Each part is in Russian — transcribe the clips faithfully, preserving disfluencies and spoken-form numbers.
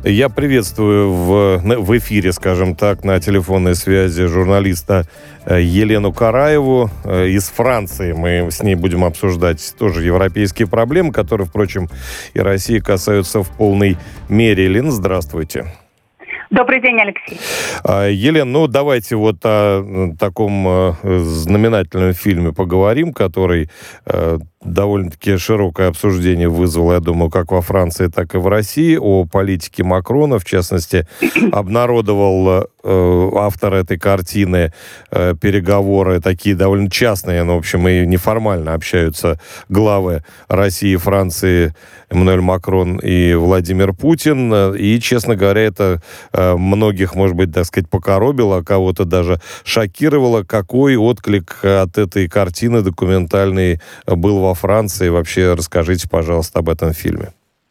Я приветствую в, в эфире, скажем так, на телефонной связи журналиста Елену Караеву из Франции. Мы с ней будем обсуждать тоже европейские проблемы, которые, впрочем, и России касаются в полной мере. Елена, здравствуйте. Добрый день, Алексей. Елена, ну давайте вот о таком знаменательном фильме поговорим, который довольно-таки широкое обсуждение вызвал, я думаю, как во Франции, так и в России, о политике Макрона. В частности, обнародовал э, автор этой картины э, переговоры, такие довольно частные, но, в общем, и неформально общаются главы России и Франции Эммануэль Макрон и Владимир Путин. И, честно говоря, это э, многих, может быть, так сказать, покоробило, а кого-то даже шокировало, какой отклик от этой картины документальной был во Франции. Вообще, расскажите, пожалуйста, об этом фильме.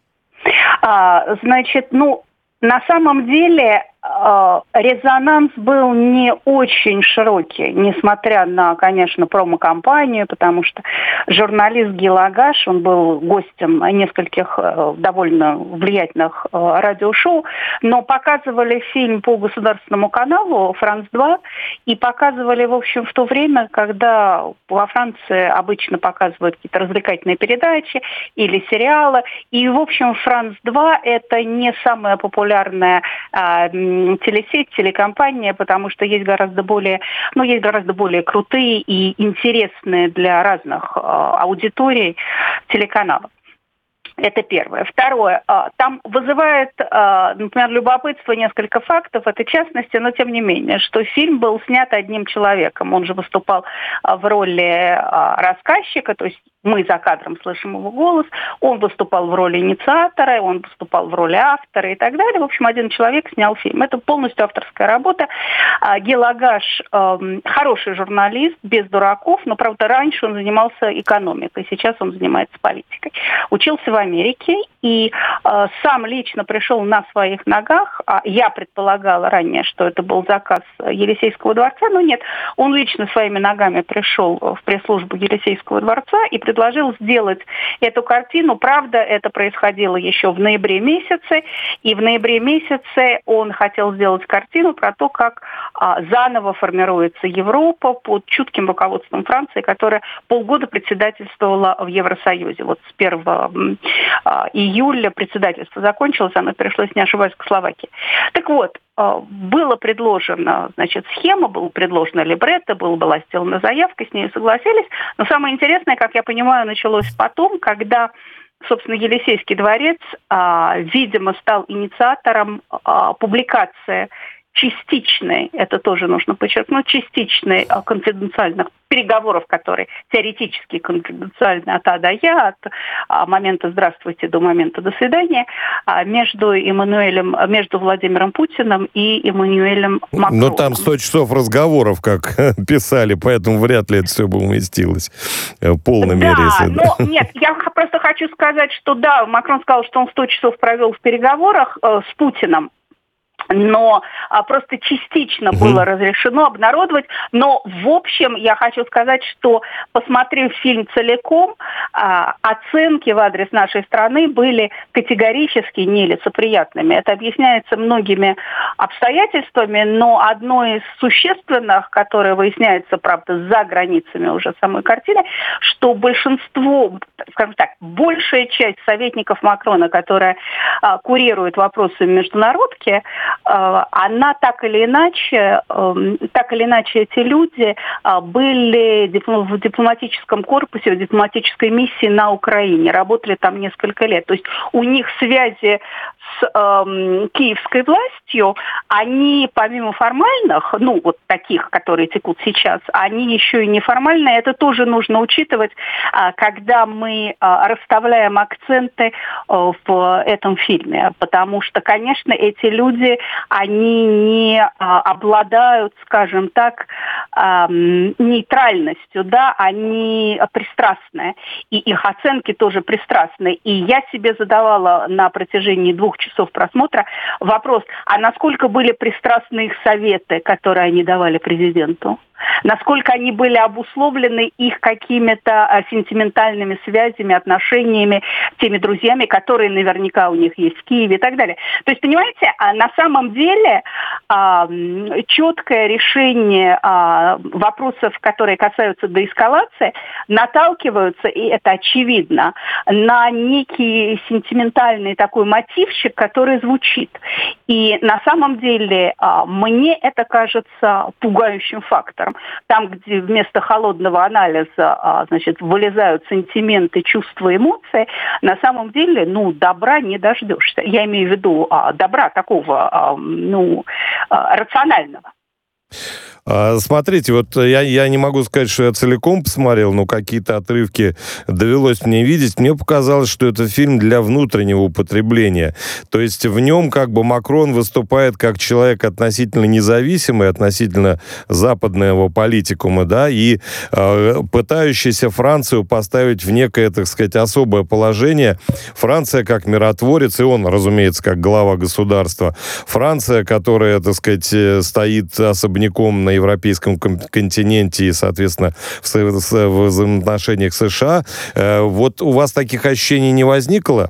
А, значит, ну, на самом деле э, резонанс был не очень широкий, несмотря на, конечно, промо-компанию, потому что журналист Гий Лагаш, он был гостем нескольких э, довольно влиятельных э, радиошоу, но показывали фильм по государственному каналу Франс два и показывали, в общем, в то время, когда во Франции обычно показывают какие-то развлекательные передачи или сериалы, и, в общем, Франс два это не самая популярная популярная э, телесеть, телекомпания, потому что есть гораздо более, ну, есть гораздо более крутые и интересные для разных э, аудиторий телеканалов. Это первое. Второе. Там вызывает, например, любопытство несколько фактов, это частности, но тем не менее, что фильм был снят одним человеком. Он же выступал в роли рассказчика, то есть мы за кадром слышим его голос. Он выступал в роли инициатора, он выступал в роли автора и так далее. В общем, один человек снял фильм. Это полностью авторская работа. Гий Лагаш хороший журналист, без дураков, но, правда, раньше он занимался экономикой, сейчас он занимается политикой. Учился в Америке и э, сам лично пришел на своих ногах. А я предполагала ранее, что это был заказ Елисейского дворца, но нет. Он лично своими ногами пришел в пресс-службу Елисейского дворца и предложил сделать эту картину. Правда, это происходило еще в ноябре месяце, и в ноябре месяце он хотел сделать картину про то, как а, заново формируется Европа под чутким руководством Франции, которая полгода председательствовала в Евросоюзе. Вот с первого июля председательство закончилось, оно перешло, если не ошибаюсь, к Словакии. Так вот, было предложено, значит, схема, было предложено либретто, была сделана заявка, с ней согласились. Но самое интересное, как я понимаю, началось потом, когда, собственно, Елисейский дворец, видимо, стал инициатором публикации частичной, это тоже нужно подчеркнуть, частичной конфиденциальных переговоров, которые теоретически конфиденциальны от А до Я, от момента «здравствуйте» до момента «до свидания», между Эммануэлем, между Владимиром Путиным и Эммануэлем Макроном. Ну, там сто часов разговоров, как писали, поэтому вряд ли это все бы уместилось в полной да, мере. Если, но, да, нет, я просто хочу сказать, что да, Макрон сказал, что он сто часов провел в переговорах э, с Путиным, но а, просто частично угу. было разрешено обнародовать. Но, в общем, я хочу сказать, что, посмотрев фильм целиком, а, оценки в адрес нашей страны были категорически нелицеприятными. Это объясняется многими обстоятельствами, но одно из существенных, которое выясняется, правда, за границами уже самой картины, что большинство, скажем так, большая часть советников Макрона, которая а, курирует вопросы международки, она так или иначе, так или иначе эти люди были в дипломатическом корпусе, в дипломатической миссии на Украине, работали там несколько лет. То есть у них связи с э, киевской властью, они помимо формальных, ну вот таких, которые текут сейчас, они еще и неформальные. Это тоже нужно учитывать, э, когда мы э, расставляем акценты э, в этом фильме, потому что, конечно, эти люди, они не э, обладают, скажем так, э, нейтральностью, да, они пристрастные, и их оценки тоже пристрастные. И я себе задавала на протяжении двух часов просмотра вопрос, а насколько были пристрастны их советы, которые они давали президенту? насколько они были обусловлены их какими-то а, сентиментальными связями, отношениями, теми друзьями, которые наверняка у них есть в Киеве и так далее. То есть, понимаете, а на самом деле а, четкое решение а, вопросов, которые касаются деэскалации, наталкиваются, и это очевидно, на некий сентиментальный такой мотивчик, который звучит. И на самом деле а, мне это кажется пугающим фактором. Там, где вместо холодного анализа, значит, вылезают сентименты, чувства, эмоции, на самом деле, ну, добра не дождешься. Я имею в виду добра такого, ну, рационального. Смотрите, вот я, я не могу сказать, что я целиком посмотрел, но какие-то отрывки довелось мне видеть. Мне показалось, что это фильм для внутреннего употребления. То есть в нем как бы Макрон выступает как человек относительно независимый, относительно западного политикума, да, и э, пытающийся Францию поставить в некое, так сказать, особое положение. Франция как миротворец, и он, разумеется, как глава государства. Франция, которая, так сказать, стоит особняком на европейском континенте и, соответственно, в взаимоотношениях с США. Вот у вас таких ощущений не возникло?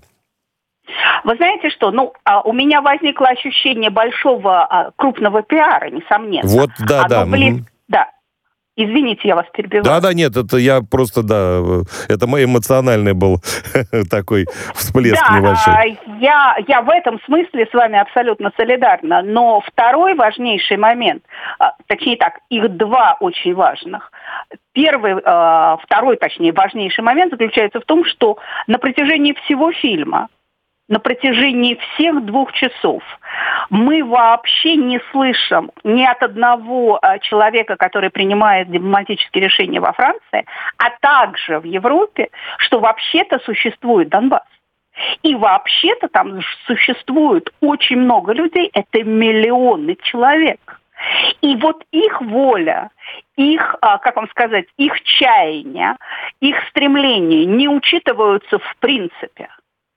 Вы знаете что? Ну, у меня возникло ощущение большого крупного пиара, несомненно. Вот, да, Оно да. близ... Угу. Да. Извините, я вас перебиваю. Да-да, нет, это я просто, да, это мой эмоциональный был такой всплеск да, небольшой. Я, я в этом смысле с вами абсолютно солидарна. Но второй важнейший момент, точнее так, их два очень важных. Первый, второй, точнее, важнейший момент заключается в том, что на протяжении всего фильма, на протяжении всех двух часов мы вообще не слышим ни от одного человека, который принимает дипломатические решения во Франции, а также в Европе, что вообще-то существует Донбасс. И вообще-то там существует очень много людей, это миллионы человек. И вот их воля, их, как вам сказать, их чаяния, их стремления не учитываются в принципе.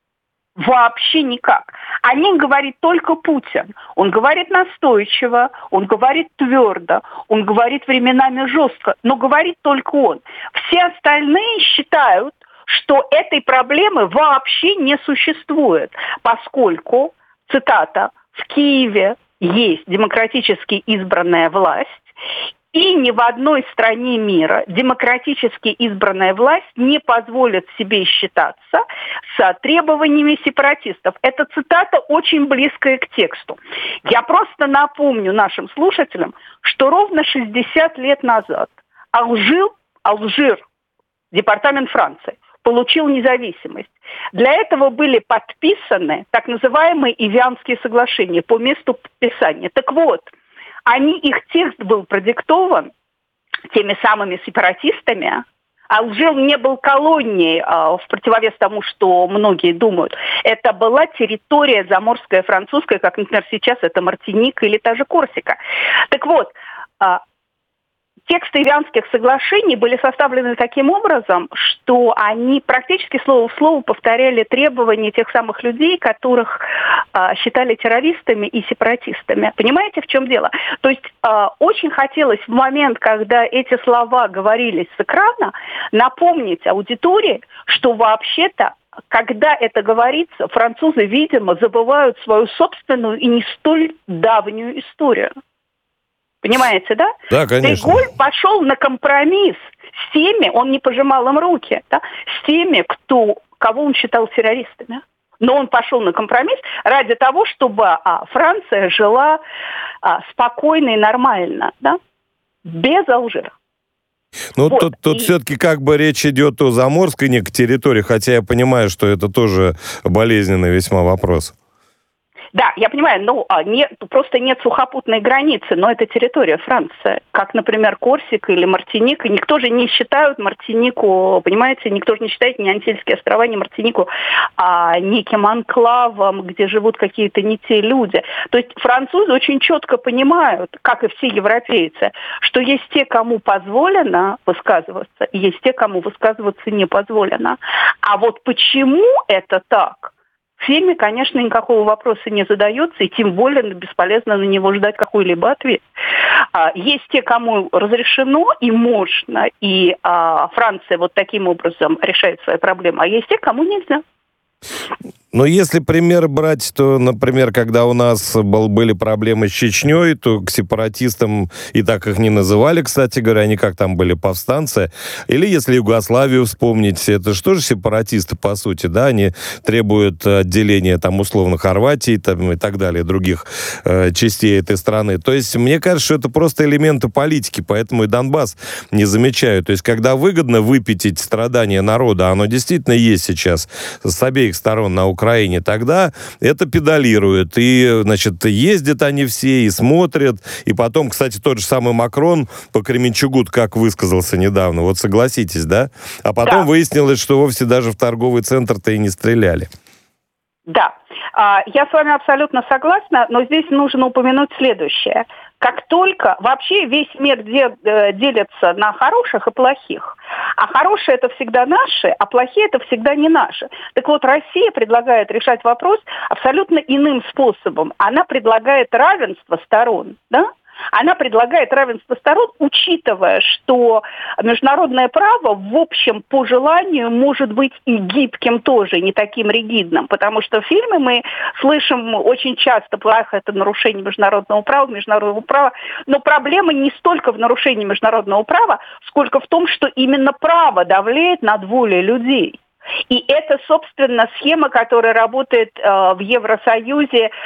Вообще никак. О них говорит только Путин. Он говорит настойчиво, он говорит твердо, он говорит временами жестко, но говорит только он. Все остальные считают, что этой проблемы вообще не существует, поскольку, цитата, в Киеве есть демократически избранная власть, и ни в одной стране мира демократически избранная власть не позволит себе считаться с требованиями сепаратистов. Эта цитата очень близкая к тексту. Я просто напомню нашим слушателям, что ровно шестьдесят лет назад Алжир, Алжир, департамент Франции, получил независимость. Для этого были подписаны так называемые Эвианские соглашения по месту подписания. Так вот, Они, их текст был продиктован теми самыми сепаратистами. Алжир не был колонией, в противовес тому, что многие думают. Это была территория заморская французская, как, например, сейчас это Мартиника или та же Корсика. Так вот, тексты Эвианских соглашений были составлены таким образом, что они практически слово в слово повторяли требования тех самых людей, которых а, считали террористами и сепаратистами. Понимаете, в чем дело? То есть а, очень хотелось в момент, когда эти слова говорились с экрана, напомнить аудитории, что вообще-то, когда это говорится, французы, видимо, забывают свою собственную и не столь давнюю историю. Понимаете, да? Да, конечно. Де-Голь пошел на компромисс с теми, он не пожимал им руки, да, с теми, кто, кого он считал террористами. Но он пошел на компромисс ради того, чтобы а, Франция жила а, спокойно и нормально, да, без Алжира. Ну, вот. тут, тут и... все-таки как бы речь идет о заморской некой территории, хотя я понимаю, что это тоже болезненный весьма вопрос. Да, я понимаю, ну, нет, просто нет сухопутной границы, но это территория Франции, как, например, Корсика или Мартиника. Никто же не считает Мартинику, понимаете, никто же не считает ни Антильские острова, ни Мартинику а, неким анклавом, где живут какие-то не те люди. То есть французы очень четко понимают, как и все европейцы, что есть те, кому позволено высказываться, и есть те, кому высказываться не позволено. А вот почему это так? в фильме, конечно, никакого вопроса не задается, и тем более бесполезно на него ждать какой-либо ответ. Есть те, кому разрешено и можно, и Франция вот таким образом решает свои проблемы, а есть те, кому нельзя. Но если пример брать, то, например, когда у нас был, были проблемы с Чечней, то к сепаратистам, и так их не называли, кстати говоря, они как там были, повстанцы. Или если Югославию вспомнить, это что же сепаратисты, по сути, да, они требуют отделения, там, условно, Хорватии там, и так далее, других э, частей этой страны. То есть, мне кажется, что это просто элементы политики, поэтому и Донбасс не замечаю. То есть, когда выгодно выпятить страдания народа, оно действительно есть сейчас с обеих сторон на Украине, Украине, тогда это педалирует. И, значит, ездят они все и смотрят. И потом, кстати, тот же самый Макрон по Кременчугу, как высказался недавно. Вот согласитесь, да? А потом да. выяснилось, что вовсе даже в торговый центр-то и не стреляли. Да, я с вами абсолютно согласна, но здесь нужно упомянуть следующее. Как только вообще весь мир делится на хороших и плохих, а хорошие это всегда наши, а плохие это всегда не наши. Так вот, Россия предлагает решать вопрос абсолютно иным способом. Она предлагает равенство сторон, да? Она предлагает равенство сторон, учитывая, что международное право, в общем, по желанию может быть и гибким тоже, не таким ригидным. Потому что в фильме мы слышим очень часто, плохо это нарушение международного права, международного права. Но проблема не столько в нарушении международного права, сколько в том, что именно право давлеет над волей людей. И это, собственно, схема, которая работает э, в Евросоюзе, э,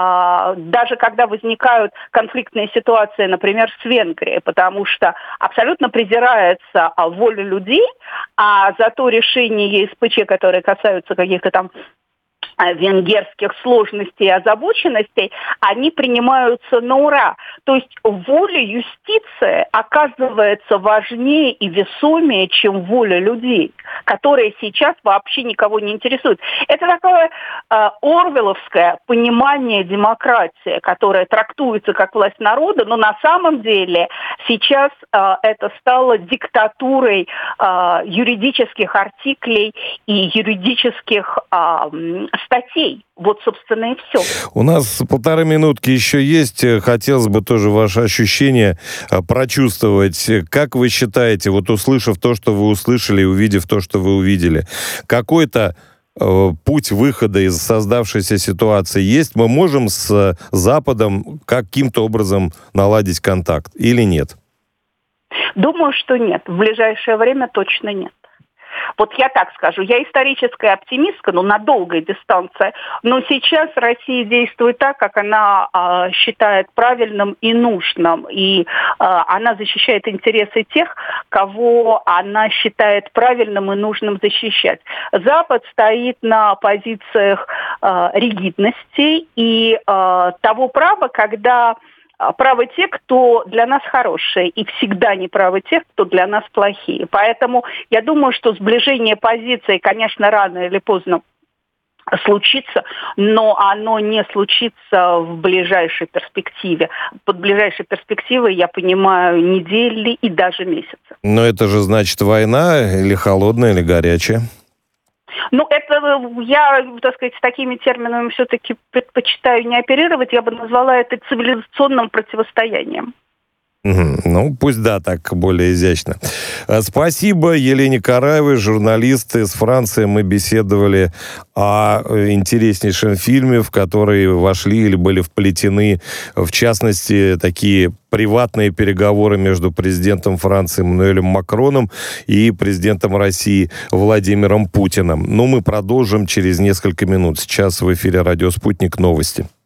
даже когда возникают конфликтные ситуации, например, с Венгрией, потому что абсолютно презирается э, воля людей, а зато решения ЕСПЧ, которые касаются каких-то там венгерских сложностей и озабоченностей, они принимаются на ура. То есть воля юстиции оказывается важнее и весомее, чем воля людей, которая сейчас вообще никого не интересует. Это такое э, орвелловское понимание демократии, которое трактуется как власть народа, но на самом деле сейчас э, это стало диктатурой э, юридических артиклей и юридических э, статей. Вот, собственно, и все. У нас полторы минутки еще есть. Хотелось бы тоже ваше ощущение прочувствовать. Как вы считаете, вот услышав то, что вы услышали, и увидев то, что вы увидели, какой-то э, путь выхода из создавшейся ситуации есть? Мы можем с Западом каким-то образом наладить контакт или нет? Думаю, что нет. В ближайшее время точно нет. Вот я так скажу, я историческая оптимистка, но на долгой дистанции, но сейчас Россия действует так, как она э, считает правильным и нужным, и э, она защищает интересы тех, кого она считает правильным и нужным защищать. Запад стоит на позициях э, ригидности и э, того права, когда правы те, кто для нас хорошие, и всегда не правы те, кто для нас плохие. Поэтому я думаю, что сближение позиций, конечно, рано или поздно случится, но оно не случится в ближайшей перспективе. Под ближайшей перспективой я понимаю недели и даже месяцы. Но это же значит война или холодная, или горячая? Ну, это я, так сказать, с такими терминами все-таки предпочитаю не оперировать. Я бы назвала это цивилизационным противостоянием. Ну, пусть да, так более изящно. Спасибо Елене Караевой, журналист из Франции. Мы беседовали о интереснейшем фильме, в который вошли или были вплетены, в частности, такие приватные переговоры между президентом Франции Эммануэлем Макроном и президентом России Владимиром Путиным. Но мы продолжим через несколько минут. Сейчас в эфире «Радио Спутник» новости.